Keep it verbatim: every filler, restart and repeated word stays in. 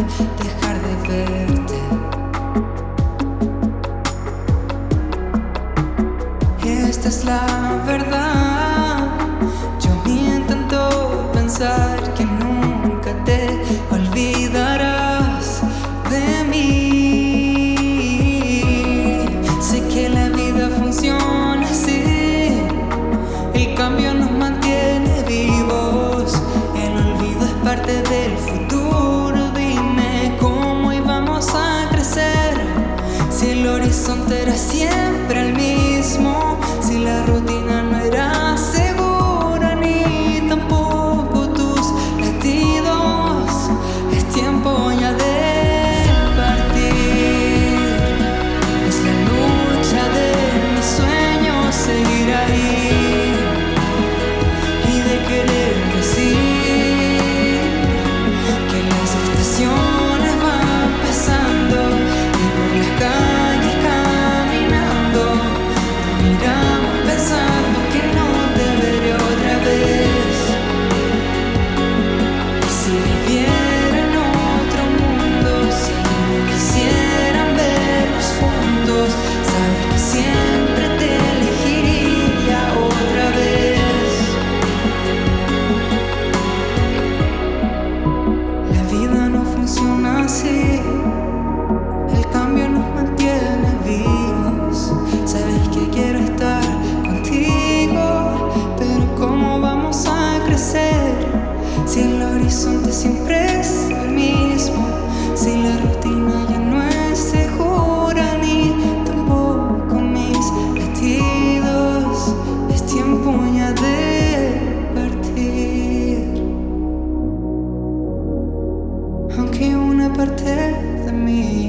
dejar de verte. Esta es la verdad. Yo intento pensar que nunca te olvidarás de mí. Sé que la vida funciona así. El cambio nos mantiene vivos. El olvido es parte del futuro. Dime cómo íbamos a crecer si el horizonte era siempre el mismo, si la rutina no era segura ni tampoco tus latidos. Es tiempo ya de partir. Es la lucha de mis sueños seguir ahí y de querer decir que las estaciones van pasando y por las calles caminando nos miramos pensando que no te veré otra vez. Y si viviera en otro mundo, si no quisieran vernos juntos, sabes que siempre te elegiría otra vez. La vida no funciona así. El cambio nos mantiene vivos. Sabes que quiero estar contigo, pero ¿cómo vamos a crecer si el horizonte siempre es el mismo? Si la rutina ya no es segura ni tampoco mis latidos. Es tiempo ya de partir. Aunque una parte de mí